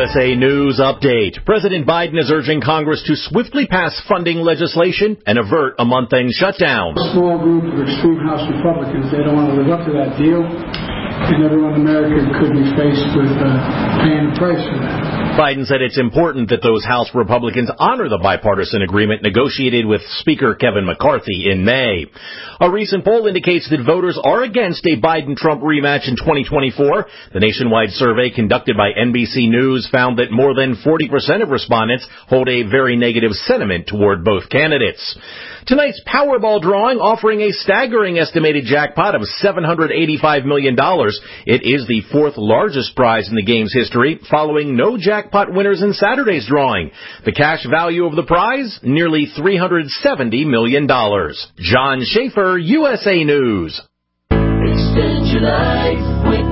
USA News Update. President Biden is urging Congress to swiftly pass funding legislation and avert a month-end shutdown. A small group of extreme House Republicans, they don't want to live up to that deal, and everyone in America could be faced with paying the price for that. Biden said it's important that those House Republicans honor the bipartisan agreement negotiated with Speaker Kevin McCarthy in May. A recent poll indicates that voters are against a Biden-Trump rematch in 2024. The nationwide survey conducted by NBC News found that more than 40% of respondents hold a very negative sentiment toward both candidates. Tonight's Powerball drawing offering a staggering estimated jackpot of $785 million. It is the fourth largest prize in the game's history, following no jackpot winners in Saturday's drawing. The cash value of the prize, nearly $370 million. John Schaefer, USA News. Extend your life with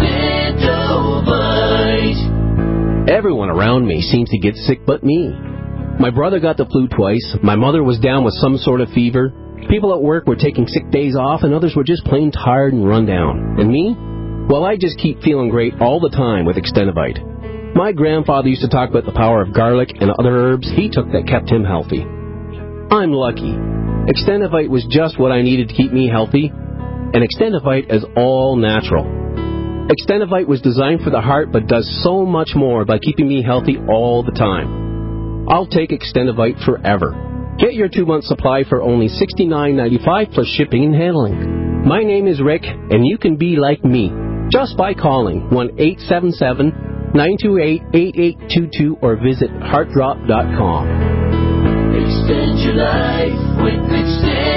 Extendovite. Everyone around me seems to get sick but me. My brother got the flu twice, my mother was down with some sort of fever, people at work were taking sick days off, and others were just plain tired and run down. And me? Well, I just keep feeling great all the time with Extendovite. My grandfather used to talk about the power of garlic and other herbs he took that kept him healthy. I'm lucky. Extendovite was just what I needed to keep me healthy, and Extendovite is all natural. Extendovite was designed for the heart but does so much more by keeping me healthy all the time. I'll take Extendovite forever. Get your 2-month supply for only $69.95 plus shipping and handling. My name is Rick, and you can be like me just by calling 1-877-928-8822 or visit heartdrop.com. Extend your life with Extend.